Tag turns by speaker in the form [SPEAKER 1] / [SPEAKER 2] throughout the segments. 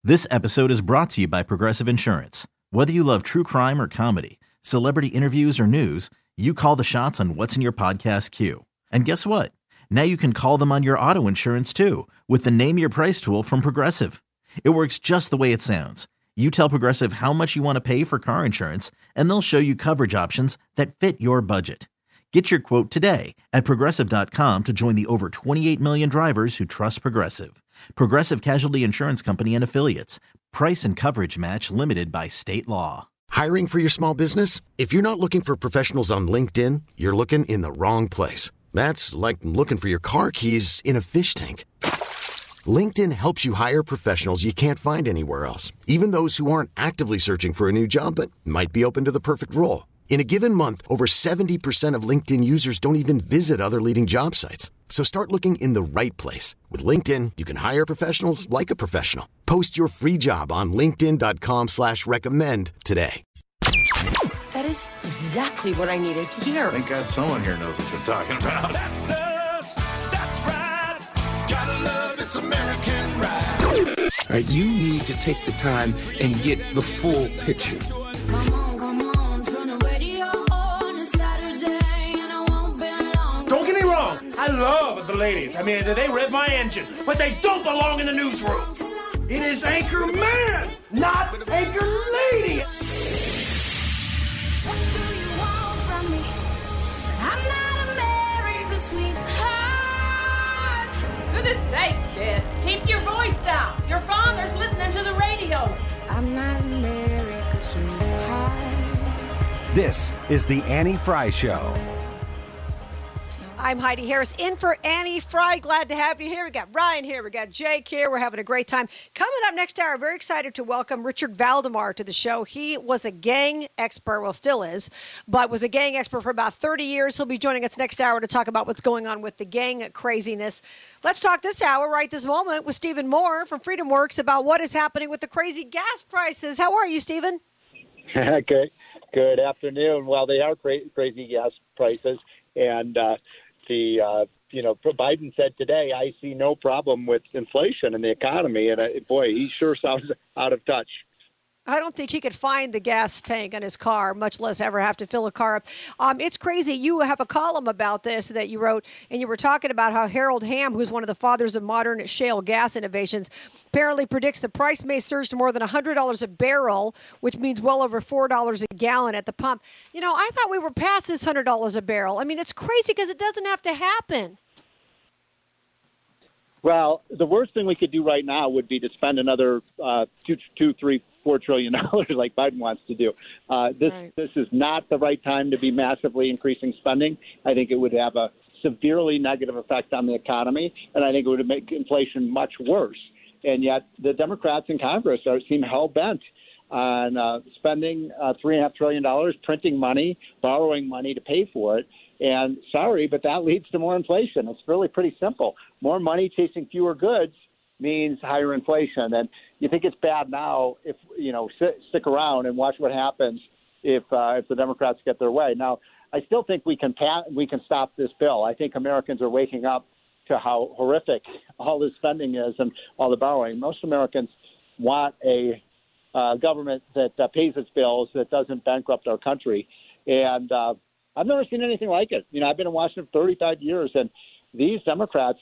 [SPEAKER 1] This episode is brought to you by Progressive Insurance. Whether you love true crime or comedy, celebrity interviews or news, you call the shots on what's in your podcast queue. And guess what? Now you can call them on your auto insurance too with the Name Your Price tool from Progressive. It works just the way it sounds. You tell Progressive how much you want to pay for car insurance, and they'll show you coverage options that fit your budget. Get your quote today at Progressive.com to join the over 28 million drivers who trust Progressive. Progressive Casualty Insurance Company and Affiliates. Price and coverage match limited by state law.
[SPEAKER 2] Hiring for your small business? If you're not looking for professionals on LinkedIn, you're looking in the wrong place. That's like looking for your car keys in a fish tank. LinkedIn helps you hire professionals you can't find anywhere else, even those who aren't actively searching for a new job but might be open to the perfect role. In a given month, over 70% of LinkedIn users don't even visit other leading job sites. So start looking in the right place. With LinkedIn, you can hire professionals like a professional. Post your free job on linkedin.com/recommend today.
[SPEAKER 3] That is exactly what I needed to hear.
[SPEAKER 4] Thank God someone here knows what you're talking about.
[SPEAKER 5] That's us. That's right. Gotta love this American ride.
[SPEAKER 6] You need to take the time and get the full picture.
[SPEAKER 7] Don't get me wrong, I love the ladies. I mean, they rev my engine, but they don't belong in the newsroom. It is Anchor Man, not Anchor Lady.
[SPEAKER 8] What do you want from me? I'm not America's sweetheart.
[SPEAKER 9] Goodness sake, kid. Keep your voice down. Your father's listening to the radio.
[SPEAKER 8] I'm not America's sweetheart.
[SPEAKER 10] This is the Annie Fry Show.
[SPEAKER 11] I'm Heidi Harris, in for Annie Fry. Glad to have you here. We got Ryan here. We got Jake here. We're having a great time. Coming up next hour, very excited to welcome Richard Valdemar to the show. He was a gang expert, well, still is, but was a gang expert for about 30 years. He'll be joining us next hour to talk about what's going on with the gang craziness. Let's talk this hour, right this moment, with Stephen Moore from Freedom Works about what is happening with the crazy gas prices. How are you, Stephen?
[SPEAKER 12] Good afternoon. Well, they are crazy gas prices, and Biden said today, I see no problem with inflation in the economy. And boy, he sure sounds out of touch.
[SPEAKER 11] I don't think he could find the gas tank on his car, much less ever have to fill a car up. It's crazy. You have a column about this that you wrote, and you were talking about how Harold Hamm, who's one of the fathers of modern shale gas innovations, apparently predicts the price may surge to more than $100 a barrel, which means well over $4 a gallon at the pump. You know, I thought we were past this $100 a barrel. I mean, it's crazy because it doesn't have to happen.
[SPEAKER 12] Well, the worst thing we could do right now would be to spend another $4 trillion like Biden wants to do. This is not the right time to be massively increasing spending. I think it would have a severely negative effect on the economy, and I think it would make inflation much worse. And yet the Democrats in Congress seem hell-bent on spending $3.5 trillion, printing money, borrowing money to pay for it. And sorry, but that leads to more inflation. It's really pretty simple. More money chasing fewer goods means higher inflation. And you think it's bad now if, stick around and watch what happens if the Democrats get their way. Now, I still think we can stop this bill. I think Americans are waking up to how horrific all this spending is and all the borrowing. Most Americans want a government that pays its bills, that doesn't bankrupt our country. And I've never seen anything like it. I've been in Washington for 35 years, and these Democrats,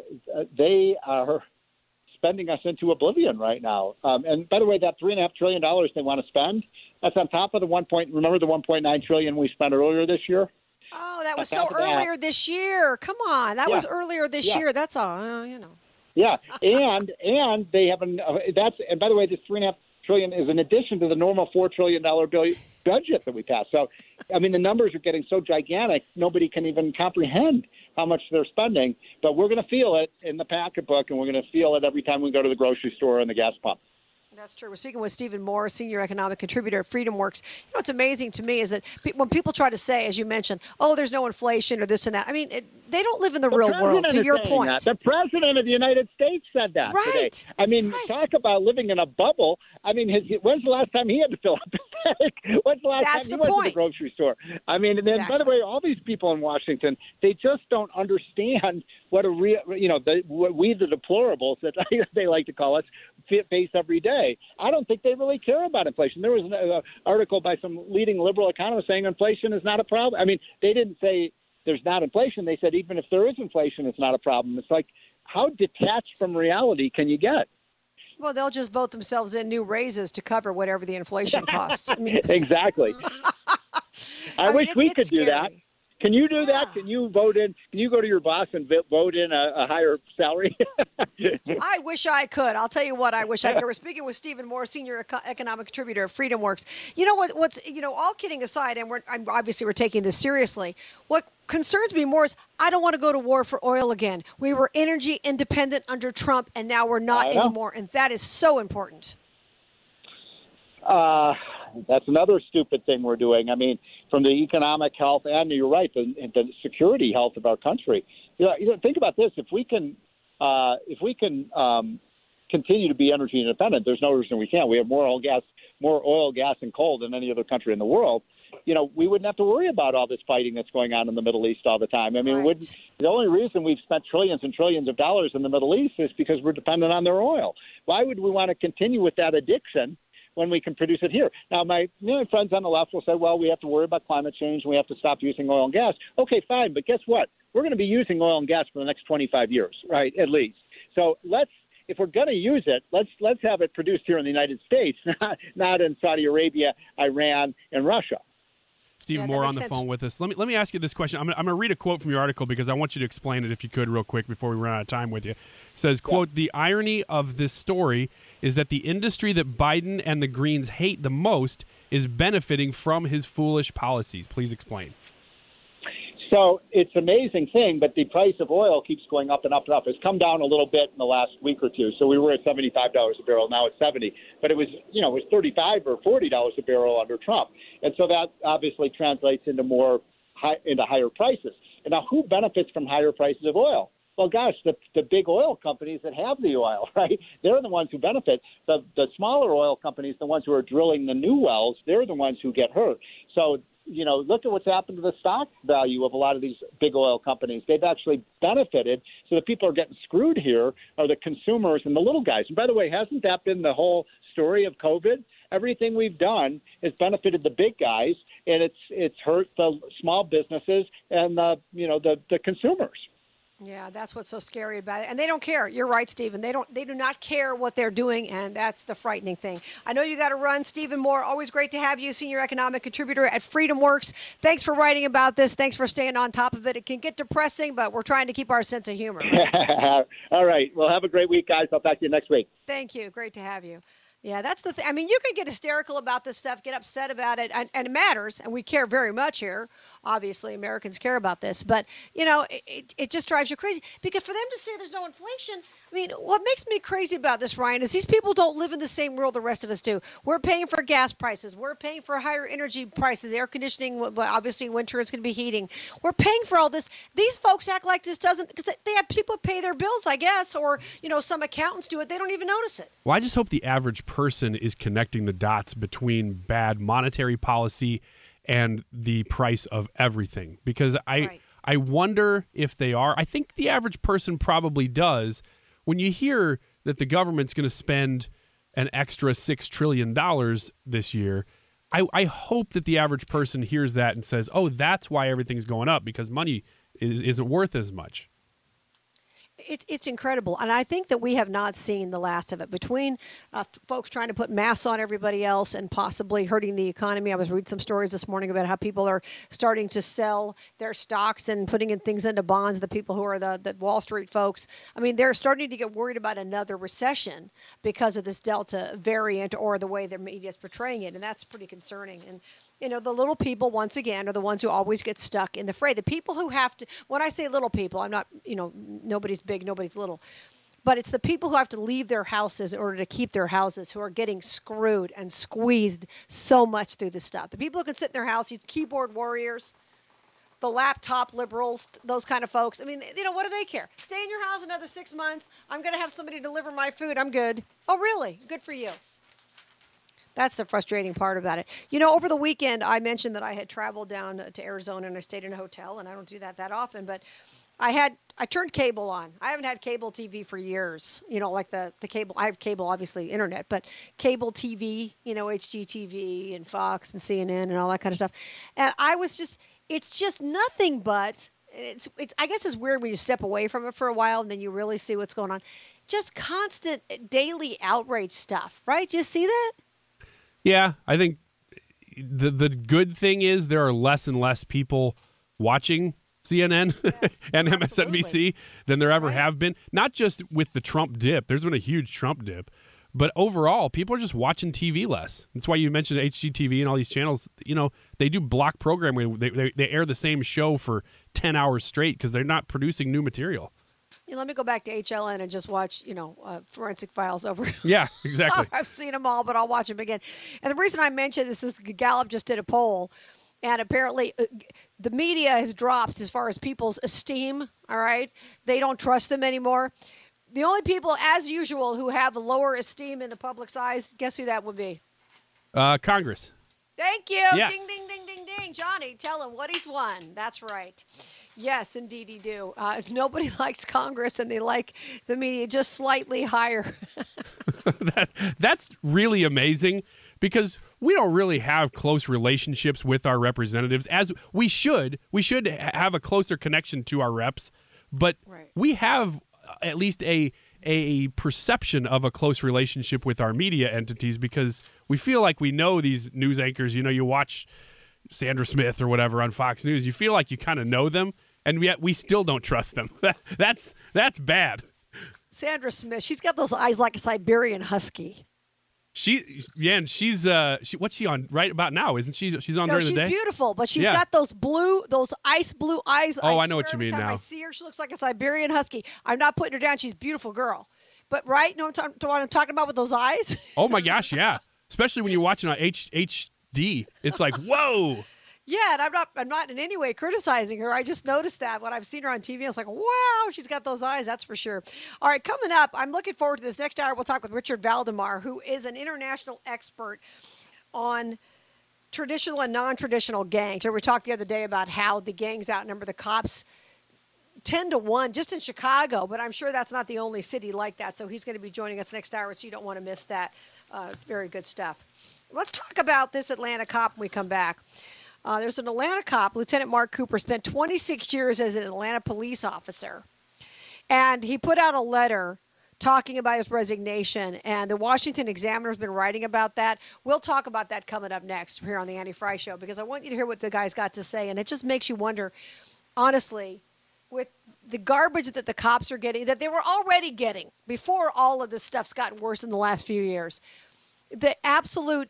[SPEAKER 12] they are spending us into oblivion right now. And by the way, that $3.5 trillion they want to spend, that's on top of the remember the $1.9 trillion we spent earlier this year?
[SPEAKER 11] Oh, that was so earlier this year. Come on. That was earlier this year. That's all,
[SPEAKER 12] Yeah. And they have and by the way, this $3.5 trillion is in addition to the normal $4 trillion budget that we passed. So, I mean, the numbers are getting so gigantic, nobody can even comprehend how much they're spending. But we're going to feel it in the pocketbook, and we're going to feel it every time we go to the grocery store and the gas pump.
[SPEAKER 11] That's true. We're speaking with Stephen Moore, senior economic contributor at Freedom Works. What's amazing to me is that when people try to say, as you mentioned, oh, there's no inflation or this and that, I mean, they don't live in the real world, to your point.
[SPEAKER 12] That. The president of the United States said that today. I mean, talk about living in a bubble. I mean, when's the last time he had to fill up the tank? When's the last time he went to the grocery store? I mean, and then, by the way, all these people in Washington, they just don't understand what a real, we the deplorables that they like to call us, face every day. I don't think they really care about inflation. There was an article by some leading liberal economist saying inflation is not a problem. I mean, they didn't say there's not inflation. They said even if there is inflation, it's not a problem. It's like, how detached from reality can you get?
[SPEAKER 11] Well, they'll just vote themselves in new raises to cover whatever the inflation costs. I mean,
[SPEAKER 12] exactly. I wish we could do that. Can you do that? Can you vote in? Can you go to your boss and vote in a higher salary?
[SPEAKER 11] I wish I could. I'll tell you what. I wish I could. We're speaking with Stephen Moore, senior economic contributor at FreedomWorks. You know what's all kidding aside, and we're taking this seriously. What concerns me more is I don't want to go to war for oil again. We were energy independent under Trump, and now we're not anymore, and that is so important.
[SPEAKER 12] That's another stupid thing we're doing. I mean, from the economic health, and you're right, the security health of our country. Think about this: if we can continue to be energy independent, there's no reason we can't. We have more oil, gas, and coal than any other country in the world. We wouldn't have to worry about all this fighting that's going on in the Middle East all the time. I mean, the only reason we've spent trillions and trillions of dollars in the Middle East is because we're dependent on their oil. Why would we want to continue with that addiction when we can produce it here? Now, my friends on the left will say, well, we have to worry about climate change and we have to stop using oil and gas. Okay, fine. But guess what? We're going to be using oil and gas for the next 25 years, right, at least. So if we're going to use it, let's have it produced here in the United States, not in Saudi Arabia, Iran, and Russia.
[SPEAKER 13] Stephen Moore on the phone with us. Let me ask you this question. I'm going to read a quote from your article because I want you to explain it if you could real quick before we run out of time with you. It says, quote, "The irony of this story is that the industry that Biden and the Greens hate the most is benefiting from his foolish policies." Please explain.
[SPEAKER 12] So it's an amazing thing, but the price of oil keeps going up and up and up. It's come down a little bit in the last week or two. So we were at $75 a barrel. Now it's $70. But it was $35 or $40 a barrel under Trump. And so that obviously translates into higher prices. And now who benefits from higher prices of oil? Well, gosh, the big oil companies that have the oil, right? They're the ones who benefit. The smaller oil companies, the ones who are drilling the new wells, they're the ones who get hurt. So look at what's happened to the stock value of a lot of these big oil companies. They've actually benefited. So the people are getting screwed here are the consumers and the little guys. And by the way, hasn't that been the whole story of COVID? Everything we've done has benefited the big guys, and it's hurt the small businesses and the consumers.
[SPEAKER 11] Yeah, that's what's so scary about it. And they don't care. You're right, Stephen. They do not care what they're doing, and that's the frightening thing. I know you got to run. Stephen Moore, always great to have you, senior economic contributor at FreedomWorks. Thanks for writing about this. Thanks for staying on top of it. It can get depressing, but we're trying to keep our sense of humor. Right?
[SPEAKER 12] All right. Well, have a great week, guys. I'll talk to you next week.
[SPEAKER 11] Thank you. Great to have you. Yeah, that's the thing. I mean, you can get hysterical about this stuff, get upset about it, and it matters, and we care very much here. Obviously, Americans care about this, but, it just drives you crazy. Because for them to say there's no inflation, I mean, what makes me crazy about this, Ryan, is these people don't live in the same world the rest of us do. We're paying for gas prices. We're paying for higher energy prices, air conditioning. Obviously, winter it's going to be heating. We're paying for all this. These folks act like this doesn't, because they have people pay their bills, I guess, or, some accountants do it. They don't even notice it.
[SPEAKER 13] Well, I just hope the average person is connecting the dots between bad monetary policy and the price of everything, because I wonder if they are. I think the average person probably does. When you hear that the government's going to spend an extra $6 trillion this year, I hope that the average person hears that and says, oh, that's why everything's going up, because money isn't worth as much.
[SPEAKER 11] It's incredible, and I think that we have not seen the last of it. Between folks trying to put masks on everybody else and possibly hurting the economy. I was reading some stories this morning about how people are starting to sell their stocks and putting in things into bonds, the people who are the Wall Street folks. I mean, they're starting to get worried about another recession because of this Delta variant or the way the media is portraying it, and that's pretty concerning. And the little people, once again, are the ones who always get stuck in the fray. The people who have to, when I say little people, I'm not, nobody's big, nobody's little. But it's the people who have to leave their houses in order to keep their houses who are getting screwed and squeezed so much through this stuff. The people who can sit in their house, these keyboard warriors, the laptop liberals, those kind of folks. I mean, what do they care? Stay in your house another 6 months. I'm going to have somebody deliver my food. I'm good. Oh, really? Good for you. That's the frustrating part about it. Over the weekend, I mentioned that I had traveled down to Arizona and I stayed in a hotel, and I don't do that often. But I turned cable on. I haven't had cable TV for years. Like the cable. I have cable, obviously, internet, but cable TV, HGTV and Fox and CNN and all that kind of stuff. And I was it's just nothing but, I guess it's weird when you step away from it for a while and then you really see what's going on. Just constant daily outrage stuff, right? Do you see that?
[SPEAKER 13] Yeah, I think the good thing is there are less and less people watching CNN and MSNBC absolutely. Than there ever have been. Not just with the Trump dip. There's been a huge Trump dip. But overall, people are just watching TV less. That's why you mentioned HGTV and all these channels. They do block programming. They air the same show for 10 hours straight because they're not producing new material.
[SPEAKER 11] Let me go back to HLN and just watch, Forensic Files over.
[SPEAKER 13] Yeah, exactly.
[SPEAKER 11] I've seen them all, but I'll watch them again. And the reason I mention this is Gallup just did a poll. And apparently the media has dropped as far as people's esteem, all right? They don't trust them anymore. The only people, as usual, who have lower esteem in the public's eyes, guess who that would be?
[SPEAKER 13] Congress.
[SPEAKER 11] Thank you.
[SPEAKER 13] Yes.
[SPEAKER 11] Ding, ding, ding, ding, ding. Johnny, tell him what he's won. That's right. Yes, indeed he do. Nobody likes Congress, and they like the media just slightly higher.
[SPEAKER 13] That's really amazing. Because we don't really have close relationships with our representatives, as we should. We should have a closer connection to our reps, but we have at least a perception of a close relationship with our media entities because we feel like we know these news anchors. You watch Sandra Smith or whatever on Fox News. You feel like you kind of know them, and yet we still don't trust them. That's bad.
[SPEAKER 11] Sandra Smith, she's got those eyes like a Siberian husky.
[SPEAKER 13] She's what's she on right about now? Isn't she? She's on during the day.
[SPEAKER 11] She's beautiful, but she's got those ice blue eyes.
[SPEAKER 13] Oh, I know what you mean now.
[SPEAKER 11] Every time I see her, she looks like a Siberian husky. I'm not putting her down. She's a beautiful girl. But right, know what I'm talking about with those eyes? Oh my gosh, yeah. Especially when you're watching on HD, it's like whoa. Yeah, and I'm not in any way criticizing her. I just noticed that when I've seen her on TV, I was like, wow, she's got those eyes, that's for sure. All right, coming up, I'm looking forward to this. Next hour, we'll talk with Richard Valdemar, who is an international expert on traditional and non-traditional gangs. So we talked the other day about how the gangs outnumber the cops 10-1 just in Chicago, but I'm sure that's not the only city like that. So he's going to be joining us next hour, so you don't want to miss that. Very good stuff. Let's talk about this Atlanta cop when we come back. There's an Atlanta cop, Lieutenant Mark Cooper, spent 26 years as an Atlanta police officer. And he put out a letter talking about his resignation, and the Washington Examiner has been writing about that. We'll talk about that coming up next here on the Annie Frey Show, because I want you to hear what the guy's got to say. And it just makes you wonder, honestly, with the garbage that the cops are getting, that they were already getting before all of this stuff's gotten worse in the last few years. The absolute,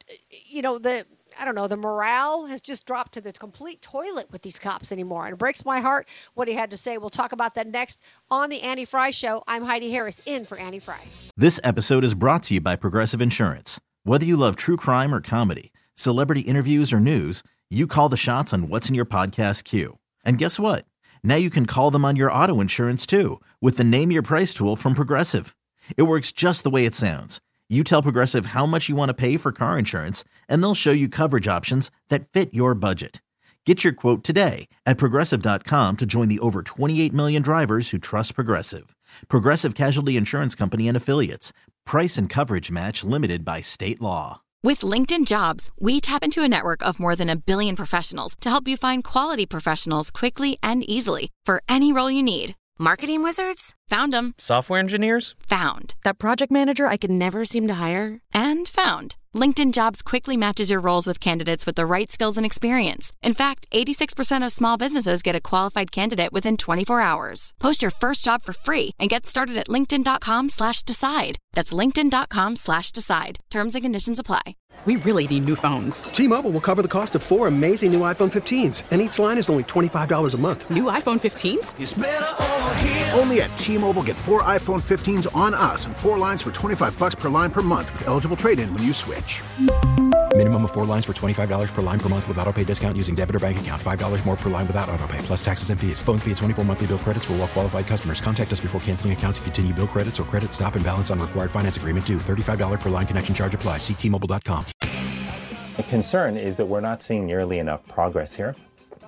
[SPEAKER 11] the morale has just dropped to the complete toilet with these cops anymore. And it breaks my heart what he had to say. We'll talk about that next on the Annie Frey Show. I'm Heidi Harris, in for Annie Frey.
[SPEAKER 1] This episode is brought to you by Progressive Insurance. Whether you love true crime or comedy, celebrity interviews or news, you call the shots on what's in your podcast queue. And guess what? Now you can call them on your auto insurance too, with the Name Your Price tool from Progressive. It works just the way it sounds. You tell Progressive how much you want to pay for car insurance, and they'll show you coverage options that fit your budget. Get your quote today at Progressive.com to join the over 28 million drivers who trust Progressive. Progressive Casualty Insurance Company and Affiliates. Price and coverage match limited by state law.
[SPEAKER 14] With LinkedIn Jobs, we tap into a network of more than 1 billion professionals to help you find quality professionals quickly and easily for any role you need. Marketing wizards? Found them.
[SPEAKER 15] Software engineers?
[SPEAKER 14] Found. That project manager I could never seem to hire? And found. LinkedIn Jobs quickly matches your roles with candidates with the right skills and experience. In fact, 86% of small businesses get a qualified candidate within 24 hours. Post your first job for free and get started at linkedin.com/decide. That's linkedin.com/decide. Terms and conditions apply.
[SPEAKER 16] We really need new phones.
[SPEAKER 17] T-Mobile will cover the cost of 4 amazing new iPhone 15s, and each line is only $25 a month.
[SPEAKER 16] New iPhone 15s?
[SPEAKER 17] It's better over here.
[SPEAKER 18] Only at T-Mobile, get 4 iPhone 15s on us and 4 lines for $25 per line per month with eligible trade-in when you switch.
[SPEAKER 19] Minimum of 4 lines for $25 per line per month with autopay discount using debit or bank account. $5 more per line without autopay, plus taxes and fees. Phone fee at 24 monthly bill credits for well-qualified customers. Contact us before canceling account to continue bill credits or credit stop and balance on required finance agreement due. $35 per line connection charge applies. See T-Mobile.com.
[SPEAKER 20] The concern is that we're not seeing nearly enough progress here.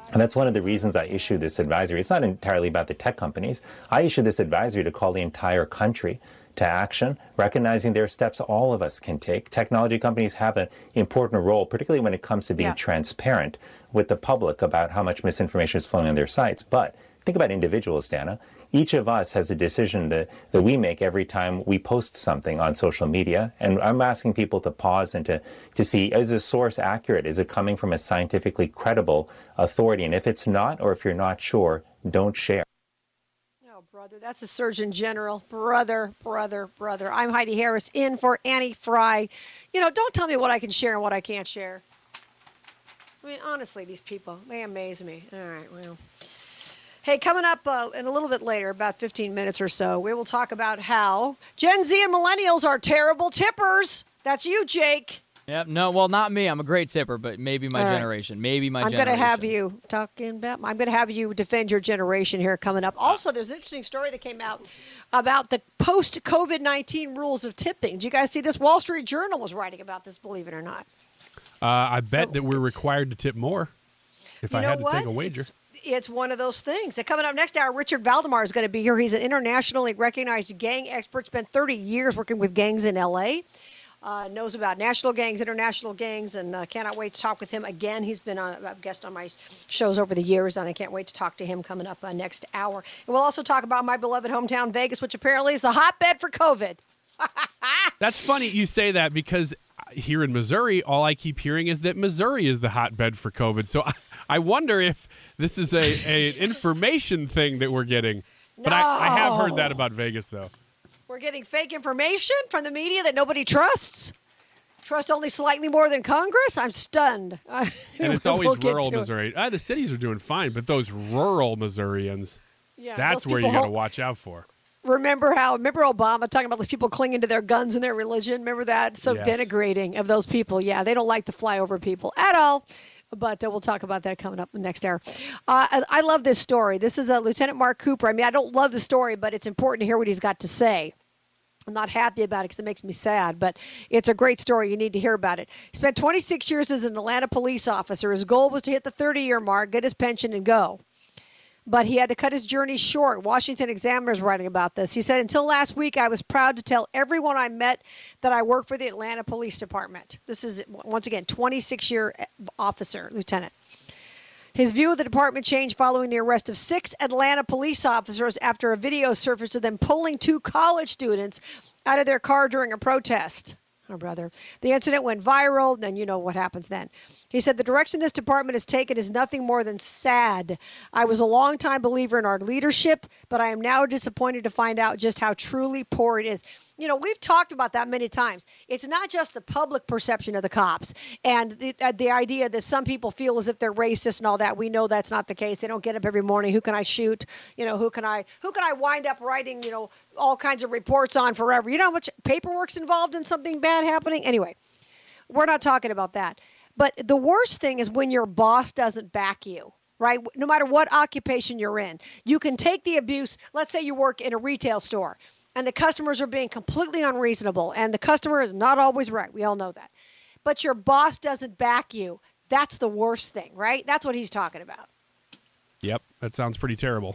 [SPEAKER 15] And that's one of the reasons I issued this advisory. It's not entirely about the tech companies. I issued this advisory to call the entire country to action, recognizing there are steps all of us can take. Technology companies have an important role, particularly when it comes to being transparent with the public about how much misinformation is flowing on their sites. But think about individuals, Dana. Each of us has a decision that we make every time we post something on social media. And I'm asking people to pause and to see, is the source accurate? Is it coming from a scientifically credible authority? And if it's not, or if you're not sure, don't share.
[SPEAKER 11] Oh, brother, that's a Surgeon General. Brother. I'm Heidi Harris, in for Annie Frey. You know, don't tell me what I can share and what I can't share. I mean, honestly, these people, they amaze me. All right, well. Hey, coming up in a little bit later, about 15 minutes or so, we will talk about how Gen Z and millennials are terrible tippers. That's you, Jake.
[SPEAKER 20] Yep. No, well, not me. I'm a great tipper, but maybe my generation. Maybe my generation.
[SPEAKER 11] I'm going to have you defend your generation here coming up. Also, there's an interesting story that came out about the post-COVID-19 rules of tipping. Did you guys see this? Wall Street Journal was writing about this, believe it or not.
[SPEAKER 13] I bet that we're required to tip more if I had to take a wager.
[SPEAKER 11] It's one of those things. And coming up next hour, Richard Valdemar is going to be here. He's an internationally recognized gang expert, spent 30 years working with gangs in L.A., knows about national gangs, international gangs, and cannot wait to talk with him again. He's been a guest on my shows over the years, and I can't wait to talk to him coming up next hour. And we'll also talk about my beloved hometown, Vegas, which apparently is a hotbed for COVID.
[SPEAKER 13] That's funny you say that, because here in Missouri, all I keep hearing is that Missouri is the hotbed for COVID. So I wonder if this is an information thing that we're getting. But I have heard that about Vegas, though.
[SPEAKER 11] We're getting fake information from the media that nobody trusts. Trust only slightly more than Congress? I'm stunned.
[SPEAKER 13] And it's always rural Missouri. The cities are doing fine, but those rural Missourians, that's where you got to watch out for.
[SPEAKER 11] Remember Obama talking about those people clinging to their guns and their religion? Remember that? So denigrating of those people. Yeah, they don't like the flyover people at all. But we'll talk about that coming up next hour. I love this story. This is Lieutenant Mark Cooper. I mean, I don't love the story, but it's important to hear what he's got to say. I'm not happy about it because it makes me sad, but it's a great story. You need to hear about it. He spent 26 years as an Atlanta police officer. His goal was to hit the 30-year mark, get his pension, and go. But he had to cut his journey short. Washington Examiner is writing about this. He said, until last week, I was proud to tell everyone I met that I work for the Atlanta Police Department. This is, once again, 26-year officer, lieutenant. His view of the department changed following the arrest of 6 Atlanta police officers after a video surfaced of them pulling 2 college students out of their car during a protest. Oh, brother. The incident went viral, then you know what happens then. He said, the direction this department has taken is nothing more than sad. I was a longtime believer in our leadership, but I am now disappointed to find out just how truly poor it is. You know, we've talked about that many times. It's not just the public perception of the cops and the idea that some people feel as if they're racist and all that. We know that's not the case. They don't get up every morning. Who can I shoot? You know, who can I wind up writing, you know, all kinds of reports on forever? You know how much paperwork's involved in something bad happening? Anyway, we're not talking about that. But the worst thing is when your boss doesn't back you. Right? No matter what occupation you're in, you can take the abuse. Let's say you work in a retail store and the customers are being completely unreasonable and the customer is not always right. We all know that. But your boss doesn't back you. That's the worst thing, right? That's what he's talking about.
[SPEAKER 13] Yep. That sounds pretty terrible.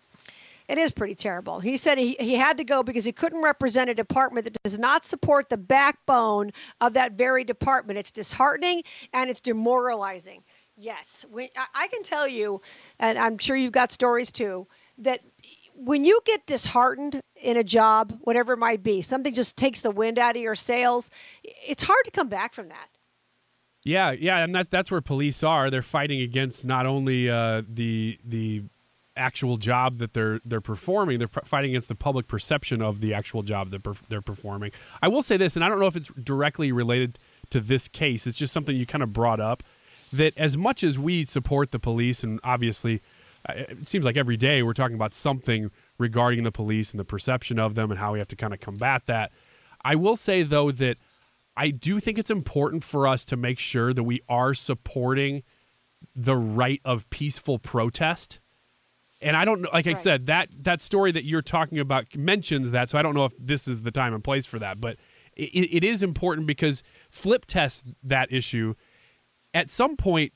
[SPEAKER 11] It is pretty terrible. He said he had to go because he couldn't represent a department that does not support the backbone of that very department. It's disheartening and it's demoralizing. Yes, I can tell you, and I'm sure you've got stories too, that when you get disheartened in a job, whatever it might be, something just takes the wind out of your sails, it's hard to come back from that.
[SPEAKER 13] Yeah, and that's where police are. They're fighting against not only the actual job that they're performing, they're fighting against the public perception of the actual job that they're performing. I will say this, and I don't know if it's directly related to this case. It's just something you kind of brought up. That as much as we support the police, and obviously it seems like every day we're talking about something regarding the police and the perception of them and how we have to kind of combat that, I will say, though, that I do think it's important for us to make sure that we are supporting the right of peaceful protest. And I don't know, like I said, that story that you're talking about mentions that, so I don't know if this is the time and place for that, but it is important because flip test that issue. At some point,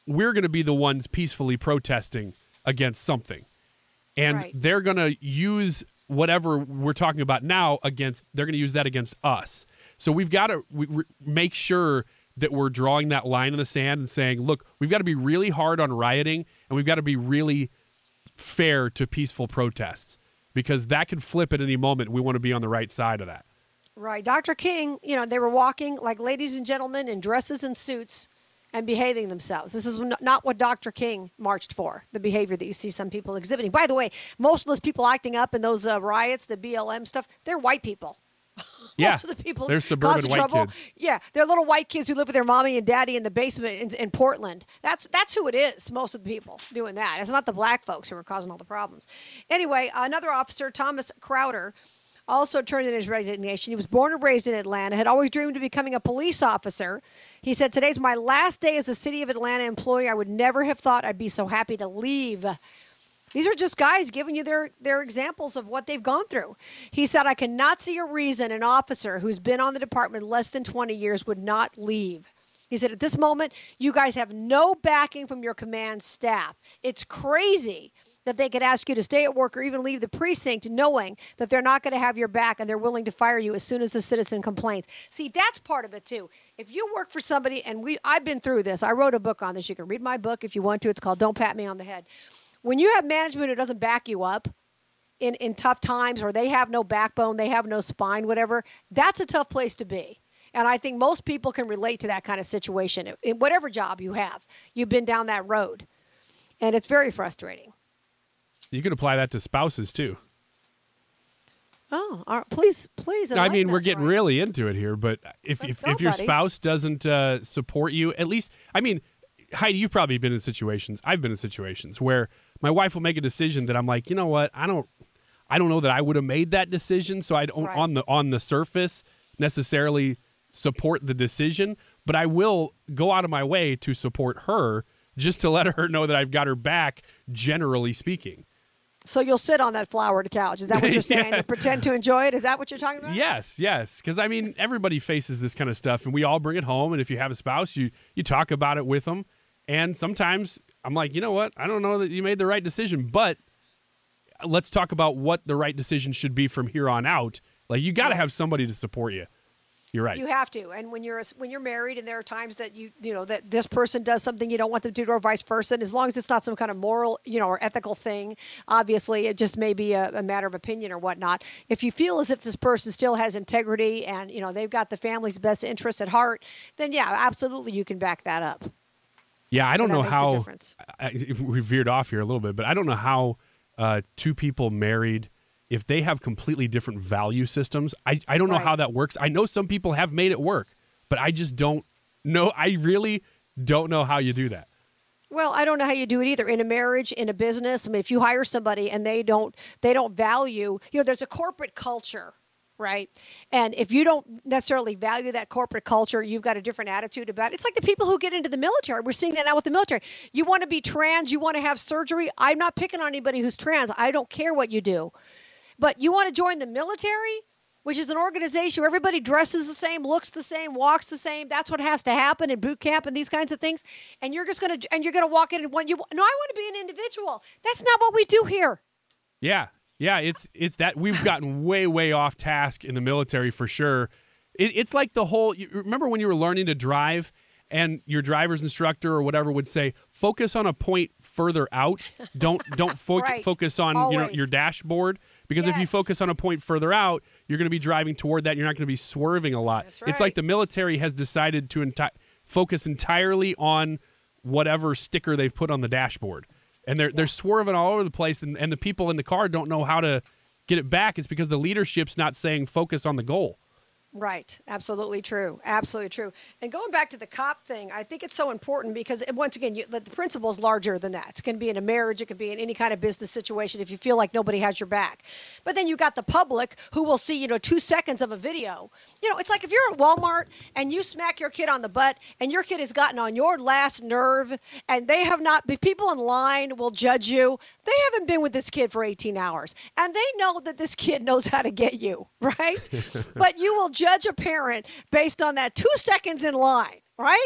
[SPEAKER 13] we're going to be the ones peacefully protesting against something. And they're going to use whatever we're talking about now they're going to use that against us. So we've got to make sure that we're drawing that line in the sand and saying, look, we've got to be really hard on rioting, and we've got to be really fair to peaceful protests, because that can flip at any moment. We want to be on the right side of that.
[SPEAKER 11] Right. Dr. King, they were walking like ladies and gentlemen in dresses and suits and behaving themselves. This is not what Dr. King marched for, the behavior that you see some people exhibiting. By the way, most of those people acting up in those riots, the BLM stuff, they're white people.
[SPEAKER 13] Yeah,
[SPEAKER 11] most of the people
[SPEAKER 13] they're suburban white kids.
[SPEAKER 11] Yeah, they're little white kids who live with their mommy and daddy in the basement in Portland. That's who it is, most of the people doing that. It's not the black folks who are causing all the problems. Anyway, another officer, Thomas Crowder, also turned in his resignation. He was born and raised in Atlanta, had always dreamed of becoming a police officer. He said, "Today's my last day as a City of Atlanta employee. I would never have thought I'd be so happy to leave." These are just guys giving you their examples of what they've gone through. He said, "I cannot see a reason an officer who's been on the department less than 20 years would not leave." He said, "At this moment, you guys have no backing from your command staff. It's crazy that they could ask you to stay at work or even leave the precinct knowing that they're not going to have your back and they're willing to fire you as soon as a citizen complains." See, that's part of it, too. If you work for somebody, and I've been through this. I wrote a book on this. You can read my book if you want to. It's called Don't Pat Me on the Head. When you have management who doesn't back you up in tough times, or they have no backbone, they have no spine, whatever, that's a tough place to be. And I think most people can relate to that kind of situation. In whatever job you have, you've been down that road. And it's very frustrating.
[SPEAKER 13] You could apply that to spouses, too.
[SPEAKER 11] Oh, please.
[SPEAKER 13] I mean, we're getting really into it here, but if your spouse doesn't support you, at least, I mean, Heidi, you've probably been in situations, I've been in situations where my wife will make a decision that I'm like, you know what, I don't know that I would have made that decision, so I don't on the surface necessarily support the decision, but I will go out of my way to support her just to let her know that I've got her back, generally speaking.
[SPEAKER 11] So you'll sit on that flowered couch. Is that what you're saying?
[SPEAKER 13] Yeah.
[SPEAKER 11] You pretend to enjoy it? Is that what you're talking about?
[SPEAKER 13] Yes. Because, I mean, everybody faces this kind of stuff, and we all bring it home. And if you have a spouse, you talk about it with them. And sometimes I'm like, you know what? I don't know that you made the right decision, but let's talk about what the right decision should be from here on out. Like, you got to have somebody to support you. You're right.
[SPEAKER 11] You have to. And when you're married, and there are times that you know that this person does something you don't want them to do, or vice versa. And as long as it's not some kind of moral, or ethical thing, obviously it just may be a matter of opinion or whatnot. If you feel as if this person still has integrity and they've got the family's best interests at heart, then yeah, absolutely you can back that up.
[SPEAKER 13] Yeah, I don't know how. We veered off here a little bit, but I don't know how two people married, if they have completely different value systems, I don't know how that works. I know some people have made it work, but I just don't know. I really don't know how you do that.
[SPEAKER 11] Well, I don't know how you do it either. In a marriage, in a business, I mean, if you hire somebody and they don't value, there's a corporate culture, right? And if you don't necessarily value that corporate culture, you've got a different attitude about it. It's like the people who get into the military. We're seeing that now with the military. You want to be trans, you want to have surgery. I'm not picking on anybody who's trans. I don't care what you do. But you want to join the military, which is an organization where everybody dresses the same, looks the same, walks the same. That's what has to happen in boot camp and these kinds of things. And you're just going to walk in and I want to be an individual. That's not what we do here.
[SPEAKER 13] Yeah, it's that we've gotten way off task in the military for sure. It's like the whole. You remember when you were learning to drive, and your driver's instructor or whatever would say, focus on a point further out. Don't focus on your dashboard. Because if you focus on a point further out, you're going to be driving toward that. And you're not going to be swerving a lot.
[SPEAKER 11] That's right.
[SPEAKER 13] It's like the military has decided to focus entirely on whatever sticker they've put on the dashboard. And they're swerving all over the place. And the people in the car don't know how to get it back. It's because the leadership's not saying focus on the goal.
[SPEAKER 11] Right. Absolutely true. Absolutely true. And going back to the cop thing, I think it's so important because, once again, the principle is larger than that. It can be in a marriage. It can be in any kind of business situation if you feel like nobody has your back. But then you got the public who will see, 2 seconds of a video. It's like if you're at Walmart and you smack your kid on the butt and your kid has gotten on your last nerve and they have not, the people in line will judge you. They haven't been with this kid for 18 hours. And they know that this kid knows how to get you, right? But you will judge a parent based on that 2 seconds in line, right?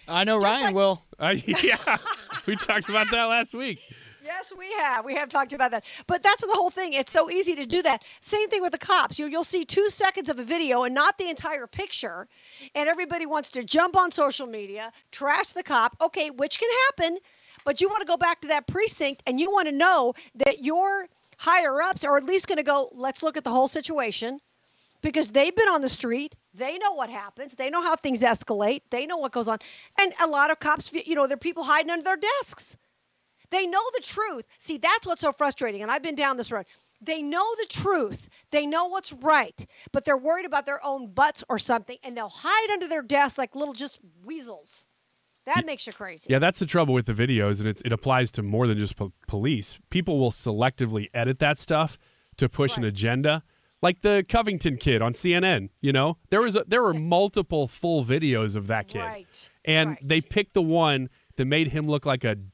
[SPEAKER 20] I know Ryan will.
[SPEAKER 13] Yeah, we talked about that last week.
[SPEAKER 11] Yes, we have. We have talked about that. But that's the whole thing. It's so easy to do that. Same thing with the cops. You'll see 2 seconds of a video and not the entire picture. And everybody wants to jump on social media, trash the cop. Okay, which can happen. But you want to go back to that precinct and you want to know that your higher-ups are at least going to go, let's look at the whole situation. Because they've been on the street. They know what happens. They know how things escalate. They know what goes on. And a lot of cops, they're people hiding under their desks. They know the truth. See, that's what's so frustrating, and I've been down this road. They know the truth. They know what's right, but they're worried about their own butts or something, and they'll hide under their desks like little just weasels. That makes you crazy.
[SPEAKER 13] Yeah, that's the trouble with the videos, and it applies to more than just police. People will selectively edit that stuff to push an agenda. Like the Covington kid on CNN, there were multiple full videos of that kid, and they picked the one that made him look like a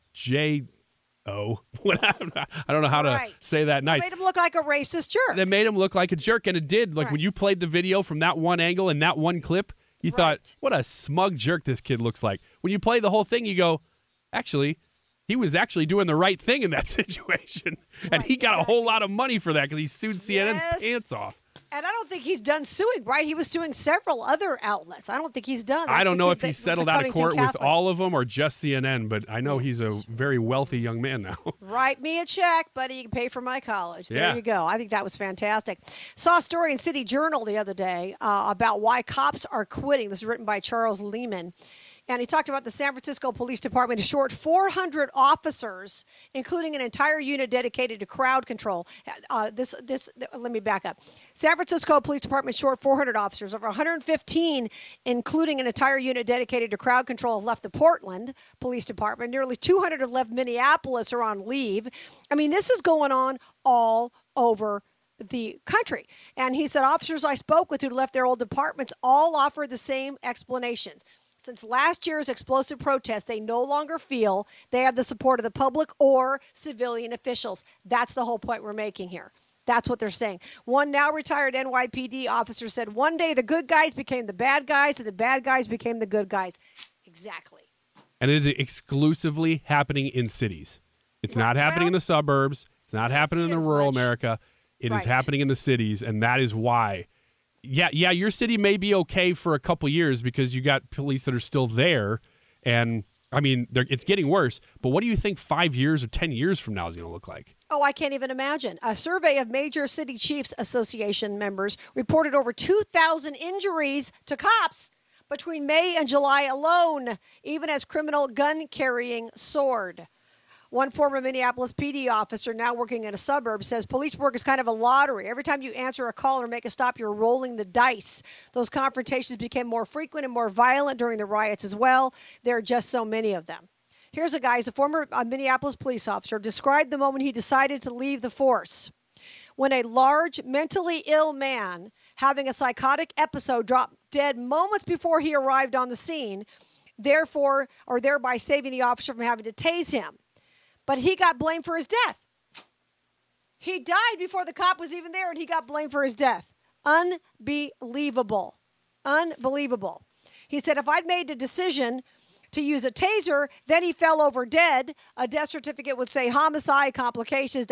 [SPEAKER 13] I don't know how to say that nice.
[SPEAKER 11] It made him look like a racist jerk.
[SPEAKER 13] That made him look like a jerk, and it did. Like when you played the video from that one angle and that one clip, you thought, what a smug jerk this kid looks like. When you play the whole thing, you go, actually, he was actually doing the right thing in that situation. And he got a whole lot of money for that because he sued CNN's pants off.
[SPEAKER 11] And I don't think he's done suing, right? He was suing several other outlets. I don't think he's done.
[SPEAKER 13] I don't know if he's settled out of court with all of them or just CNN, but I know he's a very wealthy young man now.
[SPEAKER 11] Write me a check, buddy. You can pay for my college. There you go. I think that was fantastic. Saw a story in City Journal the other day about why cops are quitting. This is written by Charles Lehman. And he talked about the San Francisco Police Department is short 400 officers, including an entire unit dedicated to crowd control. Let me back up. San Francisco Police Department short 400 officers. Over 115, including an entire unit dedicated to crowd control, have left the Portland Police Department. Nearly 200 have left Minneapolis or on leave. I mean, this is going on all over the country. And he said officers I spoke with who left their old departments all offered the same explanations. Since last year's explosive protest, they no longer feel they have the support of the public or civilian officials. That's the whole point we're making here. That's what they're saying. One now retired NYPD officer said, one day the good guys became the bad guys and the bad guys became the good guys. Exactly.
[SPEAKER 13] And it is exclusively happening in cities. It's not happening in the suburbs. It's not happening in the rural America. It is happening in the cities, and that is why. Yeah, your city may be okay for a couple years because you got police that are still there, and I mean, it's getting worse. But what do you think 5 years or 10 years from now is going to look like?
[SPEAKER 11] Oh, I can't even imagine. A survey of Major City Chiefs Association members reported over 2,000 injuries to cops between May and July alone, even as criminal gun carrying soared. One former Minneapolis PD officer now working in a suburb says police work is kind of a lottery. Every time you answer a call or make a stop, you're rolling the dice. Those confrontations became more frequent and more violent during the riots as well. There are just so many of them. Here's a guy, he's a former Minneapolis police officer, described the moment he decided to leave the force. When a large, mentally ill man having a psychotic episode dropped dead moments before he arrived on the scene, thereby saving the officer from having to tase him. But he got blamed for his death. He died before the cop was even there, and he got blamed for his death. Unbelievable. Unbelievable. He said, if I'd made a decision to use a taser, then he fell over dead, a death certificate would say homicide, complications,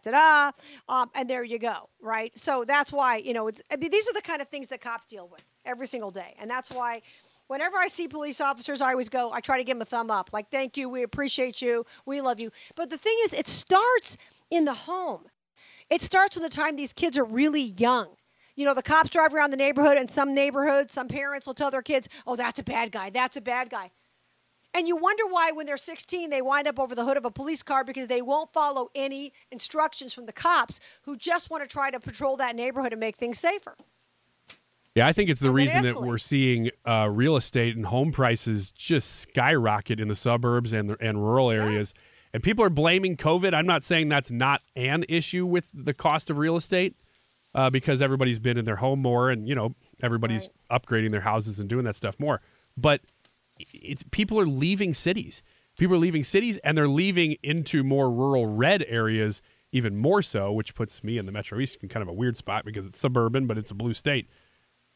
[SPEAKER 11] and there you go, right? So that's why, these are the kind of things that cops deal with every single day. And that's why whenever I see police officers, I try to give them a thumb up. Like, thank you, we appreciate you, we love you. But the thing is, it starts in the home. It starts from the time these kids are really young. The cops drive around the neighborhood, and some neighborhoods, some parents will tell their kids, oh, that's a bad guy, that's a bad guy. And you wonder why when they're 16, they wind up over the hood of a police car because they won't follow any instructions from the cops who just want to try to patrol that neighborhood and make things safer.
[SPEAKER 13] Yeah, I think it's the reason that we're seeing real estate and home prices just skyrocket in the suburbs and rural areas. Yeah. And people are blaming COVID. I'm not saying that's not an issue with the cost of real estate because everybody's been in their home more and, everybody's upgrading their houses and doing that stuff more. But people are leaving cities. People are leaving cities, and they're leaving into more rural red areas even more so, which puts me in the Metro East in kind of a weird spot because it's suburban, but it's a blue state.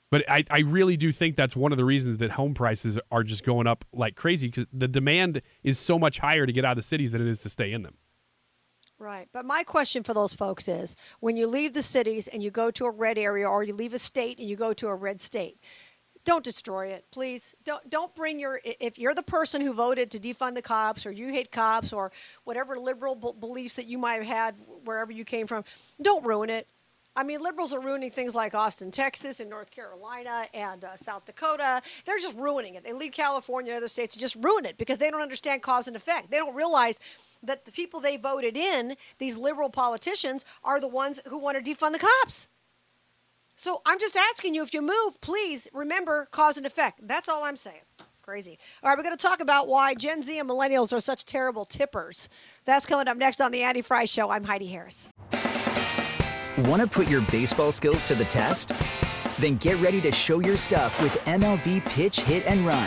[SPEAKER 13] But I really do think that's one of the reasons that home prices are just going up like crazy, because the demand is so much higher to get out of the cities than it is to stay in them.
[SPEAKER 11] Right. But my question for those folks is, when you leave the cities and you go to a red area, or you leave a state and you go to a red state, don't destroy it, please. Don't bring if you're the person who voted to defund the cops, or you hate cops, or whatever liberal beliefs that you might have had wherever you came from, don't ruin it. I mean, liberals are ruining things like Austin, Texas, and North Carolina, and South Dakota. They're just ruining it. They leave California and other states to just ruin it because they don't understand cause and effect. They don't realize that the people they voted in, these liberal politicians, are the ones who want to defund the cops. So I'm just asking you, if you move, please remember cause and effect. That's all I'm saying. Crazy. All right, we're going to talk about why Gen Z and millennials are such terrible tippers. That's coming up next on the Annie Fry Show. I'm Heidi Harris.
[SPEAKER 21] Want to put your baseball skills to the test? Then get ready to show your stuff with MLB Pitch, Hit, and Run.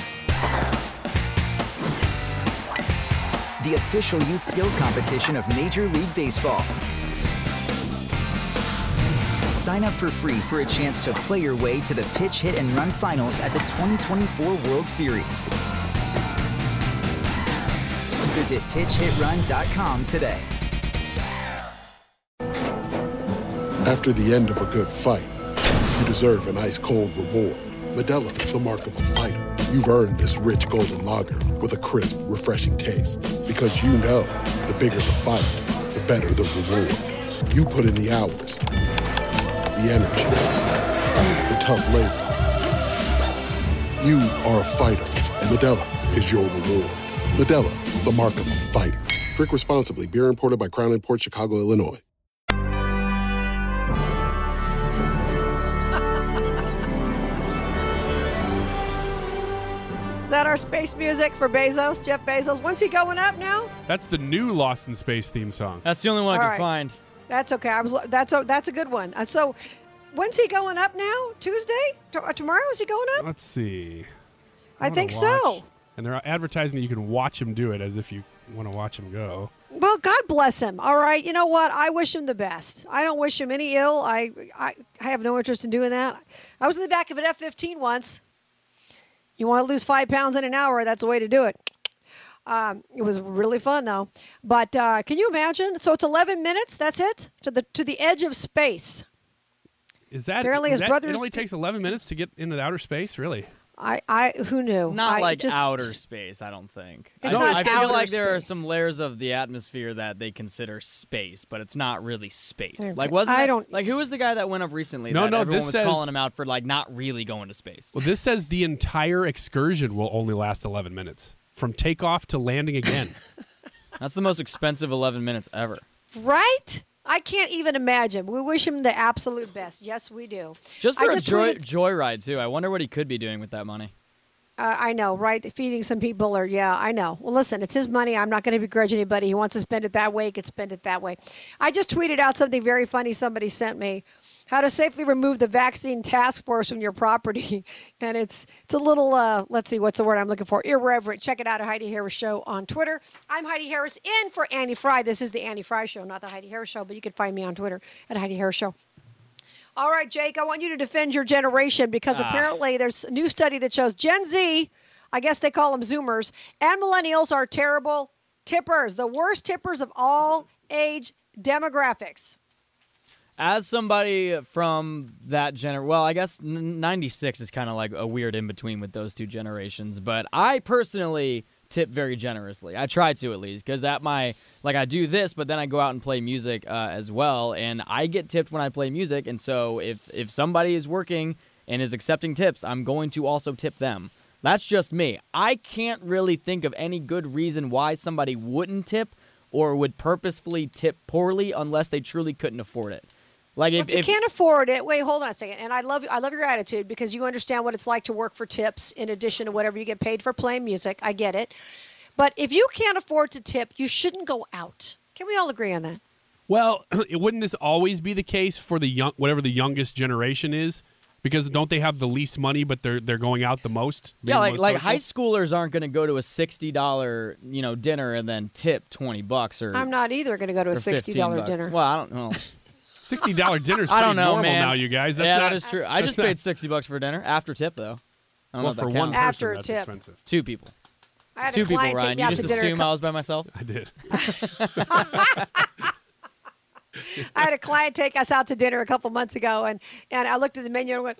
[SPEAKER 21] The official youth skills competition of Major League Baseball. Sign up for free for a chance to play your way to the Pitch, Hit, and Run finals at the 2024 World Series. Visit pitchhitrun.com today.
[SPEAKER 22] After the end of a good fight, you deserve an ice-cold reward. Modelo is the mark of a fighter. You've earned this rich golden lager with a crisp, refreshing taste. Because you know, the bigger the fight, the better the reward. You put in the hours, the energy, the tough labor. You are a fighter, and Modelo is your reward. Modelo, the mark of a fighter. Drink responsibly. Beer imported by Crown Imports, Chicago, Illinois.
[SPEAKER 11] Is that our space music for Bezos, Jeff Bezos? When's he going up now?
[SPEAKER 13] That's the new Lost in Space theme song.
[SPEAKER 20] That's the only one I could find.
[SPEAKER 11] That's okay. That's a good one. So, when's he going up now? Tuesday? Tomorrow is he going up?
[SPEAKER 13] Let's see.
[SPEAKER 11] I think so.
[SPEAKER 13] And they're advertising that you can watch him do it as if you want to watch him go.
[SPEAKER 11] Well, God bless him. All right. You know what? I wish him the best. I don't wish him any ill. I have no interest in doing that. I was in the back of an F-15 once. You want to lose 5 pounds in an hour, that's the way to do it. It was really fun, though. But can you imagine? So it's 11 minutes, that's it? To the edge of space.
[SPEAKER 13] Is that,
[SPEAKER 11] apparently his brother's...
[SPEAKER 13] It only takes 11 minutes to get into outer space, really?
[SPEAKER 11] Who knew?
[SPEAKER 20] Not outer space, I don't think. I feel like there are some layers of the atmosphere that they consider space, but it's not really space. Like, who was the guy that went up recently?
[SPEAKER 13] No,
[SPEAKER 20] everyone was calling him out for like not really going to space.
[SPEAKER 13] Well, this says the entire excursion will only last 11 minutes, from takeoff to landing again.
[SPEAKER 20] That's the most expensive 11 minutes ever.
[SPEAKER 11] Right? I can't even imagine. We wish him the absolute best. Yes, we do.
[SPEAKER 20] Just for a joyride, too. I wonder what he could be doing with that money.
[SPEAKER 11] I know, right? Feeding some people I know. Well, listen, it's his money. I'm not going to begrudge anybody. He wants to spend it that way. He can spend it that way. I just tweeted out something very funny somebody sent me. How to safely remove the vaccine task force from your property. And it's a little, let's see, what's the word I'm looking for? Irreverent. Check it out at Heidi Harris Show on Twitter. I'm Heidi Harris in for Annie Fry. This is the Annie Fry Show, not the Heidi Harris Show, but you can find me on Twitter at Heidi Harris Show. All right, Jake, I want you to defend your generation because apparently there's a new study that shows Gen Z, I guess they call them Zoomers, and millennials are terrible tippers, the worst tippers of all age demographics.
[SPEAKER 20] As somebody from that well, I guess 96 is kind of like a weird in-between with those two generations, but I personally tip very generously. I try to, at least, because I do this, but then I go out and play music as well, and I get tipped when I play music, and so if somebody is working and is accepting tips, I'm going to also tip them. That's just me. I can't really think of any good reason why somebody wouldn't tip or would purposefully tip poorly unless they truly couldn't afford it. Like
[SPEAKER 11] if you can't afford it, wait, hold on a second. And I love your attitude because you understand what it's like to work for tips in addition to whatever you get paid for playing music. I get it. But if you can't afford to tip, you shouldn't go out. Can we all agree on that?
[SPEAKER 13] Well, wouldn't this always be the case for whatever the youngest generation is? Because don't they have the least money, but they're going out the most?
[SPEAKER 20] Yeah, like high schoolers aren't going to go to a $60 dinner and then tip $20 or.
[SPEAKER 11] I'm not either going to go to a $60 dinner.
[SPEAKER 20] Well, I don't know.
[SPEAKER 13] $60 dinner's
[SPEAKER 20] I
[SPEAKER 13] pretty
[SPEAKER 20] don't know,
[SPEAKER 13] normal
[SPEAKER 20] man.
[SPEAKER 13] now, you guys. That's
[SPEAKER 20] yeah,
[SPEAKER 13] not,
[SPEAKER 20] that is true. I just paid $60 for dinner after tip, though. I don't know if
[SPEAKER 13] for
[SPEAKER 20] that
[SPEAKER 13] one
[SPEAKER 20] counts.
[SPEAKER 13] person,
[SPEAKER 11] After a
[SPEAKER 13] that's
[SPEAKER 11] tip.
[SPEAKER 13] expensive.
[SPEAKER 20] 2 people.
[SPEAKER 11] I had
[SPEAKER 20] 2
[SPEAKER 11] a
[SPEAKER 20] people,
[SPEAKER 11] client take
[SPEAKER 20] Ryan.
[SPEAKER 11] me
[SPEAKER 20] You
[SPEAKER 11] out
[SPEAKER 20] just
[SPEAKER 11] to dinner.
[SPEAKER 20] assume I was by myself?
[SPEAKER 13] I did.
[SPEAKER 11] I had a client take us out to dinner a couple months ago, and I looked at the menu and went,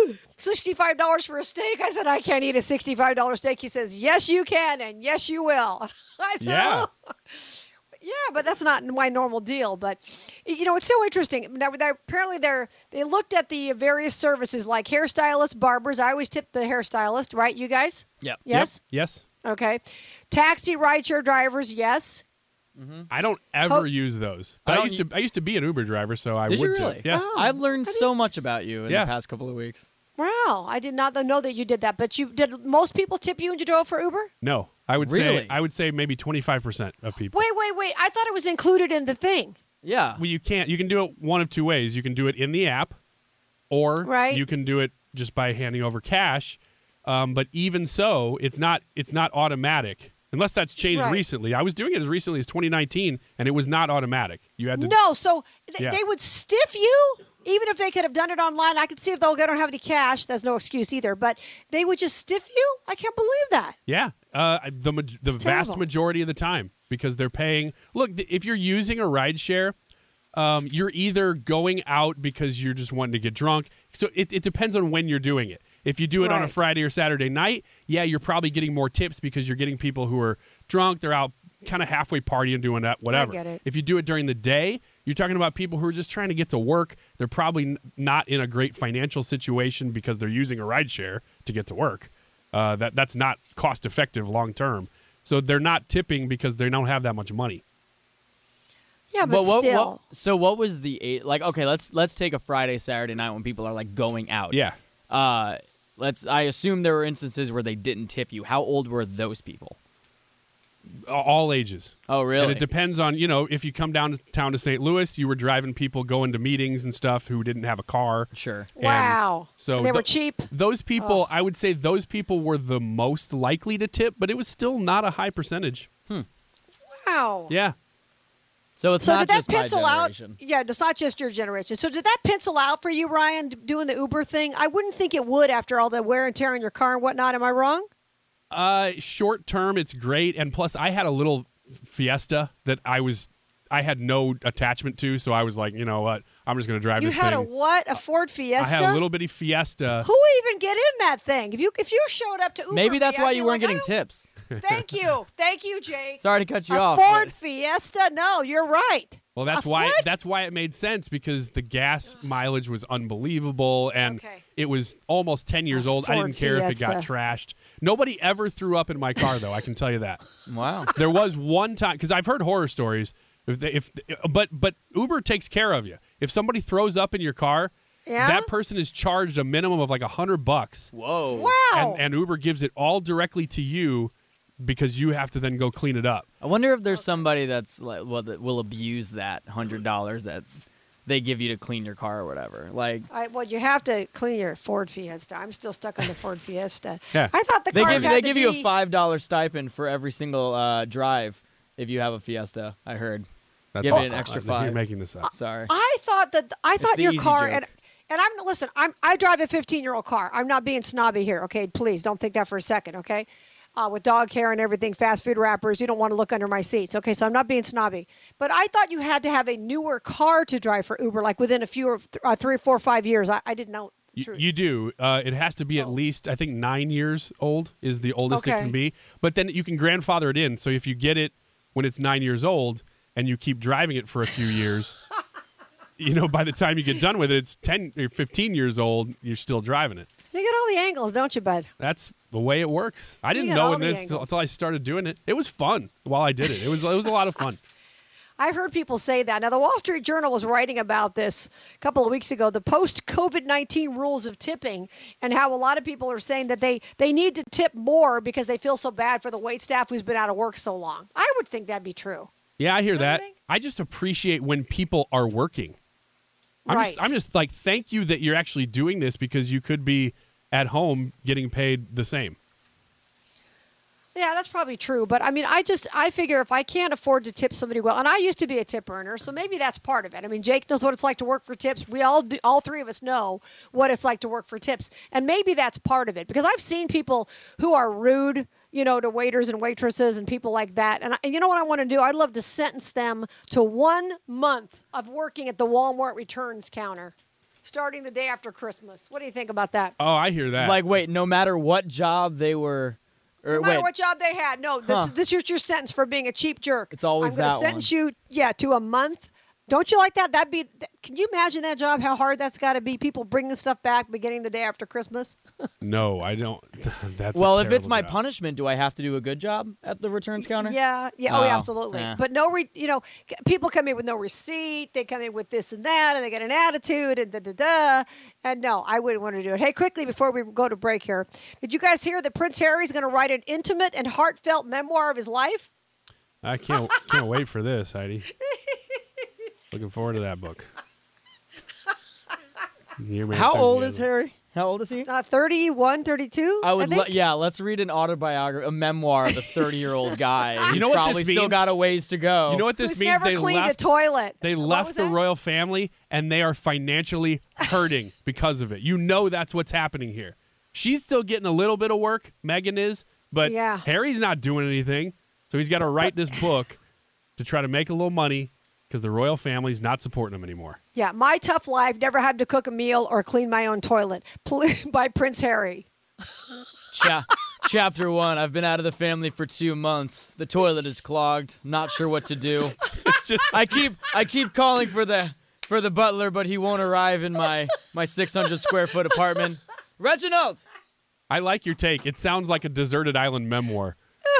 [SPEAKER 11] $65 for a steak? I said, I can't eat a $65 steak. He says, yes, you can, and yes, you will. I said,
[SPEAKER 13] Yeah.
[SPEAKER 11] oh. Yeah, but that's not my normal deal. But, it's so interesting. Now, apparently they looked at the various services like hairstylists, barbers. I always tip the hairstylist, right, you guys?
[SPEAKER 20] Yep.
[SPEAKER 11] Yes?
[SPEAKER 13] Yep. Yes.
[SPEAKER 11] Okay. Taxi, rideshare drivers, yes.
[SPEAKER 13] I don't ever use those. But I used to be an Uber driver, so I
[SPEAKER 20] Did
[SPEAKER 13] would
[SPEAKER 20] you
[SPEAKER 13] too.
[SPEAKER 20] really?
[SPEAKER 13] Yeah.
[SPEAKER 11] Oh.
[SPEAKER 20] I've learned so much about you in
[SPEAKER 13] Yeah.
[SPEAKER 20] the past couple of weeks.
[SPEAKER 11] Wow, I did not know that you did that. But did most people tip you when you drove for Uber?
[SPEAKER 13] No, I would say maybe 25% of people.
[SPEAKER 11] Wait. I thought it was included in the thing.
[SPEAKER 20] Yeah.
[SPEAKER 13] Well, you can do it one of 2 ways. You can do it in the app, or
[SPEAKER 11] Right.
[SPEAKER 13] you can do it just by handing over cash. But even so, it's not automatic unless that's changed
[SPEAKER 11] Right.
[SPEAKER 13] recently. I was doing it as recently as 2019, and it was not automatic. You had to.
[SPEAKER 11] No, so
[SPEAKER 13] Yeah.
[SPEAKER 11] they would stiff you, even if they could have done it online. I could see if they don't have any cash. That's no excuse either. But they would just stiff you? I can't believe that.
[SPEAKER 13] Yeah, the vast
[SPEAKER 11] terrible.
[SPEAKER 13] majority of the time, because they're paying. Look, if you're using a rideshare, you're either going out because you're just wanting to get drunk. So it depends on when you're doing it. If you do it on a
[SPEAKER 11] Right.
[SPEAKER 13] Friday or Saturday night, yeah, you're probably getting more tips because you're getting people who are drunk. They're out kind of halfway partying, doing that, whatever.
[SPEAKER 11] get it.
[SPEAKER 13] If you do it during the day, you're talking about people who are just trying to get to work. They're probably not in a great financial situation because they're using a rideshare to get to work. That's not cost effective long term. So they're not tipping because they don't have that much money.
[SPEAKER 11] Yeah, but still.
[SPEAKER 20] So what was the eight? Like, okay, let's take a Friday, Saturday night when people are like going out.
[SPEAKER 13] Yeah.
[SPEAKER 20] I assume there were instances where they didn't tip you. How old were those people?
[SPEAKER 13] All ages.
[SPEAKER 20] Oh, really?
[SPEAKER 13] And it depends on, if you come downtown to St. Louis, you were driving people going to meetings and stuff who didn't have a car.
[SPEAKER 20] Sure.
[SPEAKER 13] And
[SPEAKER 11] Wow.
[SPEAKER 13] So
[SPEAKER 11] And they were cheap.
[SPEAKER 13] Those people, I would say those people were the most likely to tip, but it was still not a high percentage.
[SPEAKER 11] Wow.
[SPEAKER 13] Yeah.
[SPEAKER 20] So it's
[SPEAKER 11] So
[SPEAKER 20] not
[SPEAKER 11] did that
[SPEAKER 20] just my
[SPEAKER 11] pencil out?
[SPEAKER 20] generation.
[SPEAKER 11] Yeah, it's not just your generation. So did that pencil out for you, Ryan, doing the Uber thing? I wouldn't think it would after all the wear and tear on your car and whatnot. Am I wrong?
[SPEAKER 13] Short term, it's great, and plus, I had a little Fiesta that I had no attachment to, so I was like, you know what, I'm just going to drive
[SPEAKER 11] You
[SPEAKER 13] this
[SPEAKER 11] had
[SPEAKER 13] thing.
[SPEAKER 11] a what? A Ford Fiesta?
[SPEAKER 13] I had a little bitty Fiesta.
[SPEAKER 11] Who would even get in that thing? If you showed up to Uber,
[SPEAKER 20] Maybe that's
[SPEAKER 11] I'd
[SPEAKER 20] why
[SPEAKER 11] be
[SPEAKER 20] you weren't
[SPEAKER 11] like,
[SPEAKER 20] getting
[SPEAKER 11] "I don't-"
[SPEAKER 20] tips.
[SPEAKER 11] Thank you, Jay.
[SPEAKER 20] Sorry to cut you
[SPEAKER 11] a
[SPEAKER 20] off.
[SPEAKER 11] Ford
[SPEAKER 20] but-
[SPEAKER 11] Fiesta? No, you're right.
[SPEAKER 13] Well, that's why it made sense, because the gas mileage was unbelievable, and it was almost 10 years old. I
[SPEAKER 11] Ford
[SPEAKER 13] didn't care if it got
[SPEAKER 11] Fiesta.
[SPEAKER 13] trashed. Nobody ever threw up in my car, though. I can tell you that.
[SPEAKER 20] Wow.
[SPEAKER 13] There was one time, because I've heard horror stories. But Uber takes care of you. If somebody throws up in your car, that person is charged a minimum of like $100.
[SPEAKER 20] Whoa.
[SPEAKER 11] Wow.
[SPEAKER 13] And Uber gives it all directly to you, because you have to then go clean it up.
[SPEAKER 20] I wonder if there's somebody that's like, that will abuse that $100 that they give you to clean your car or whatever. Like,
[SPEAKER 11] Well, you have to clean your Ford Fiesta. I'm still stuck on the Ford Fiesta.
[SPEAKER 20] Yeah.
[SPEAKER 11] I thought the
[SPEAKER 20] they
[SPEAKER 11] cars
[SPEAKER 20] give
[SPEAKER 11] had to
[SPEAKER 20] you a
[SPEAKER 11] be-
[SPEAKER 20] $5 stipend for every single drive if you have a Fiesta. I heard.
[SPEAKER 13] That's
[SPEAKER 20] give it
[SPEAKER 13] awful.
[SPEAKER 20] an extra
[SPEAKER 13] You're
[SPEAKER 20] $5.
[SPEAKER 13] making this up.
[SPEAKER 20] Sorry.
[SPEAKER 11] I thought
[SPEAKER 20] the
[SPEAKER 11] your
[SPEAKER 20] easy
[SPEAKER 11] car
[SPEAKER 20] joke.
[SPEAKER 11] and I drive a 15-year-old car. I'm not being snobby here, okay? Please don't think that for a second, okay? With dog hair and everything, fast food wrappers, you don't want to look under my seats, okay? So I'm not being snobby, but I thought you had to have a newer car to drive for Uber, like within a few 3, 4, 5 years. I didn't know.
[SPEAKER 13] You do. It has to be at least, I think, 9 years old is the oldest it
[SPEAKER 11] Okay.
[SPEAKER 13] can be. But then you can grandfather it in. So if you get it when it's 9 years old and you keep driving it for a few years, by the time you get done with it, it's 10 or 15 years old, you're still driving it.
[SPEAKER 11] You get all the angles, don't you, bud?
[SPEAKER 13] That's the way it works. I didn't
[SPEAKER 11] get
[SPEAKER 13] know
[SPEAKER 11] all
[SPEAKER 13] in
[SPEAKER 11] the
[SPEAKER 13] this
[SPEAKER 11] angles.
[SPEAKER 13] until I started doing it. It was fun while I did it. It was a lot of fun.
[SPEAKER 11] I've heard people say that. Now, the Wall Street Journal was writing about this a couple of weeks ago, the post-COVID-19 rules of tipping, and how a lot of people are saying that they need to tip more because they feel so bad for the wait staff who's been out of work so long. I would think that'd be true.
[SPEAKER 13] Yeah, I hear that. I just appreciate when people are working. I'm just like, thank you that you're actually doing this, because you could be at home getting paid the same.
[SPEAKER 11] Yeah, that's probably true. But I mean, I figure if I can't afford to tip somebody well, and I used to be a tip earner, so maybe that's part of it. I mean, Jake knows what it's like to work for tips. We all three of us know what it's like to work for tips. And maybe that's part of it, because I've seen people who are rude, to waiters and waitresses and people like that. And you know what I want to do? I'd love to sentence them to 1 month of working at the Walmart returns counter, starting the day after Christmas. What do you think about that?
[SPEAKER 13] Oh, I hear that.
[SPEAKER 20] Like, wait, no matter what job they were...
[SPEAKER 11] No matter what job they had. No, this is your sentence for being a cheap jerk.
[SPEAKER 20] It's always that one.
[SPEAKER 11] I'm going to sentence you, to a month. Don't you like that? Can you imagine that job, how hard that's got to be? People bringing stuff back beginning the day after Christmas?
[SPEAKER 13] No, I don't. That's
[SPEAKER 20] well, if it's my punishment, do I have to do a good job at the returns counter?
[SPEAKER 11] Yeah. Oh, yeah, absolutely. Yeah. But people come in with no receipt. They come in with this and that, and they get an attitude, and da-da-da. And no, I wouldn't want to do it. Hey, quickly, before we go to break here, did you guys hear that Prince Harry's going to write an intimate and heartfelt memoir of his life?
[SPEAKER 13] I can't wait for this, Heidi. Looking forward to that book.
[SPEAKER 20] How old is Harry? How old is he?
[SPEAKER 11] 31, 32.
[SPEAKER 20] Let's read an autobiography, a memoir of a 30-year-old guy.
[SPEAKER 13] You know what
[SPEAKER 20] probably
[SPEAKER 13] this means?
[SPEAKER 20] Still got a ways to go.
[SPEAKER 13] You know what this means?
[SPEAKER 11] Never cleaned a toilet.
[SPEAKER 13] They left the royal family, and they are financially hurting because of it. You know that's what's happening here. She's still getting a little bit of work, Meghan is, but Harry's not doing anything. So he's got to write this book to try to make a little money, because the royal family's not supporting him anymore.
[SPEAKER 11] Yeah, My Tough Life, Never Had to Cook a Meal or Clean My Own Toilet, by Prince Harry.
[SPEAKER 20] Chapter 1, I've been out of the family for 2 months. The toilet is clogged. Not sure what to do. I keep calling for the butler, but he won't arrive in my 600 square foot apartment. Reginald!
[SPEAKER 13] I like your take. It sounds like a deserted island memoir.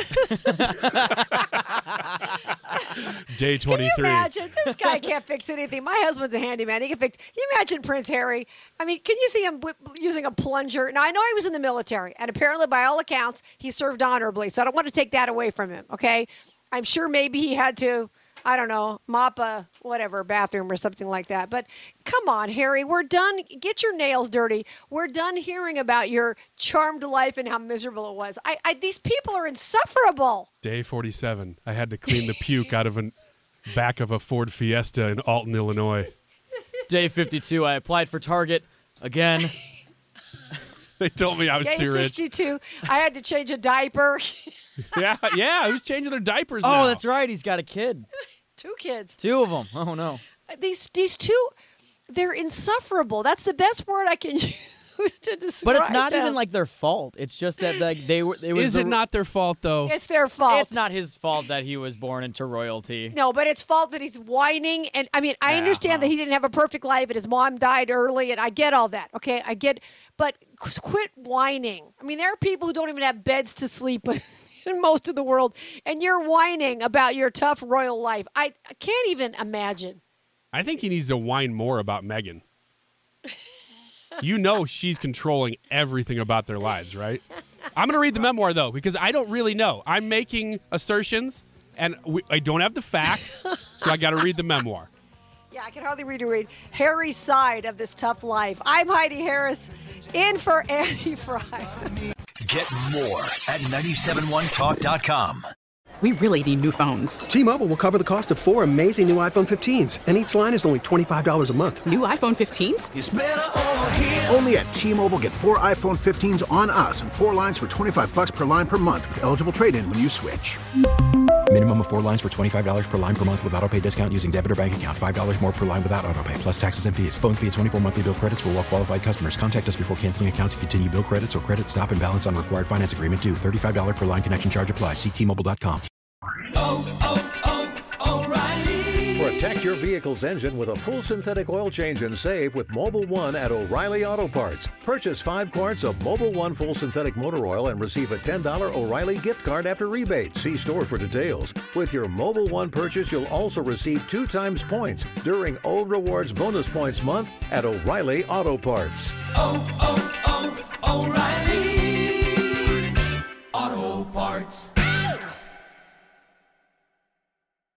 [SPEAKER 13] Day 23.
[SPEAKER 11] Can you imagine? This guy can't fix anything. My husband's a handyman. He can fix. Can you imagine Prince Harry? I mean, can you see him using a plunger? Now, I know he was in the military, and apparently, by all accounts, he served honorably. So I don't want to take that away from him, okay? I'm sure maybe he had to, I don't know, mop a bathroom or something like that. But come on, Harry, we're done. Get your nails dirty. We're done hearing about your charmed life and how miserable it was. These people are insufferable.
[SPEAKER 13] Day 47. I had to clean the puke out of the back of a Ford Fiesta in Alton, Illinois.
[SPEAKER 20] Day 52. I applied for Target again.
[SPEAKER 13] They told me I was too rich.
[SPEAKER 11] Day 62. I had to change a diaper.
[SPEAKER 13] Yeah. Who's changing their diapers now?
[SPEAKER 20] Oh, that's right. He's got a kid.
[SPEAKER 11] 2 kids.
[SPEAKER 20] 2 of them. Oh, no.
[SPEAKER 11] These two, they're insufferable. That's the best word I can use to describe
[SPEAKER 20] But it's not
[SPEAKER 11] them.
[SPEAKER 20] even like their fault. It's just that they were.
[SPEAKER 13] Is it not their fault, though?
[SPEAKER 11] It's their fault.
[SPEAKER 20] It's not his fault that he was born into royalty.
[SPEAKER 11] No, but it's fault that he's whining. And I mean, I understand that he didn't have a perfect life and his mom died early, and I get all that. Okay, I get. But quit whining. I mean, there are people who don't even have beds to sleep in most of the world, and you're whining about your tough royal life. I can't even imagine.
[SPEAKER 13] I think he needs to whine more about Meghan. You know she's controlling everything about their lives, right? I'm going to read the memoir, though, because I don't really know. I'm making assertions, and I don't have the facts, so I got to read the memoir.
[SPEAKER 11] Yeah, I can hardly read Harry's side of this tough life. I'm Heidi Harris, in for Annie Fry.
[SPEAKER 2] Get more at 971talk.com.
[SPEAKER 16] We really need new phones.
[SPEAKER 17] T-Mobile will cover the cost of 4 amazing new iPhone 15s, and each line is only $25 a month.
[SPEAKER 16] New iPhone 15s?
[SPEAKER 18] It's better over here. Only at T-Mobile, get 4 iPhone 15s on us and 4 lines for $25 per line per month with eligible trade-in when you switch.
[SPEAKER 19] Minimum of 4 lines for $25 per line per month with autopay discount using debit or bank account. $5 more per line without autopay, plus taxes and fees. Phone fee at 24 monthly bill credits for well-qualified customers. Contact us before canceling account to continue bill credits or credit stop and balance on required finance agreement due. $35 per line connection charge applies. See T-Mobile.com.
[SPEAKER 3] O'Reilly. Protect your vehicle's engine with a full synthetic oil change and save with Mobil 1 at O'Reilly Auto Parts. Purchase 5 quarts of Mobil 1 full synthetic motor oil and receive a $10 O'Reilly gift card after rebate. See store for details. With your Mobil 1 purchase, you'll also receive 2 times points during O Rewards Bonus Points Month at O'Reilly Auto Parts.
[SPEAKER 5] O'Reilly.